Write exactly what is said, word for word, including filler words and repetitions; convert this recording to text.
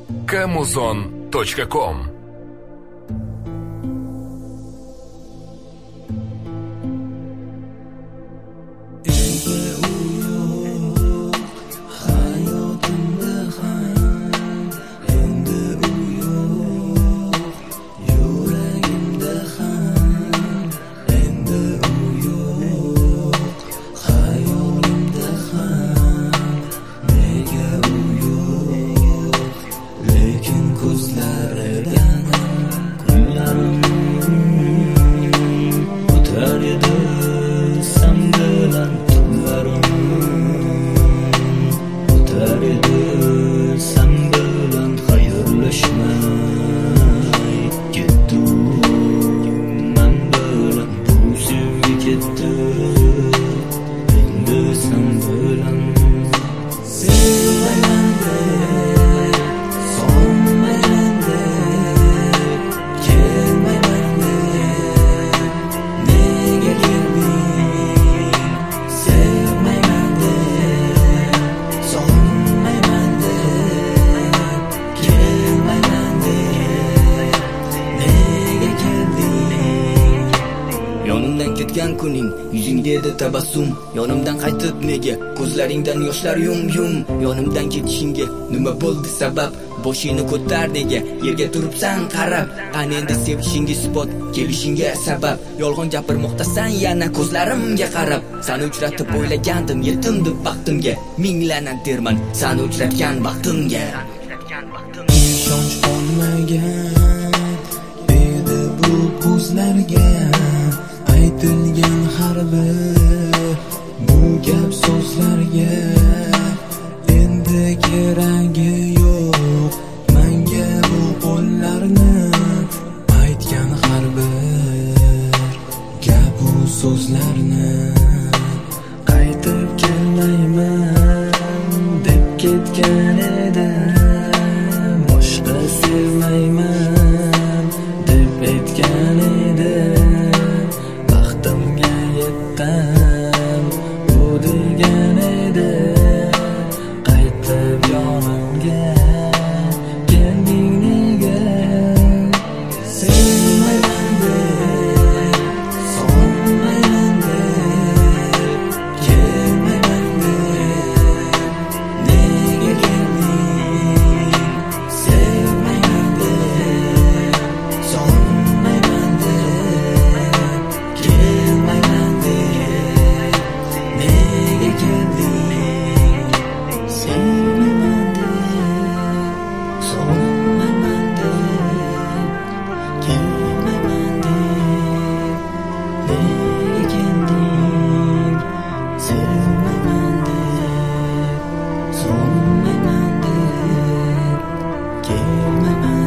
камузон точка ком. kuning yuzingda edi tabassum, yonimdan qaytib nega ko'zlaringdan yoshlar yum yum. Yonimdan ketishingga nima bo'ldi sabab? Boshingni ko'tar nega yerga turibsan qarab? Qani endi sevishingga isbot, kelishingga sabab? Yolg'on gapirmoqdasan yana ko'zlarimga qarab. Seni uchratib o'ylagandim yetim deb baxtimga, minglanan derman seni uchratgan baxtimga. Ishonch olmagan edi bu ko'zlarga, aytilgan har bir bu gap so'zlarga endi keragi yo'q menga bu qo'llarni aytgan har bir gap bu so'zlarni. Qaytib kelmayman deb ketgan edi, boshqa sevmayman deb aytgan edi. Baxtimga yetdim bu degan edi, qaytib yonimga kelding nega? Sevmayman deb, solmayman deb, kelmayman deb, nega kelding? Sevmayman deb, solmayman deb, kelmayman deb, nega kelding? Sevmayman deb, solmayman deb, kelmayman deb, nega kelding? Sevmayman deb, solmayman deb, kelmayman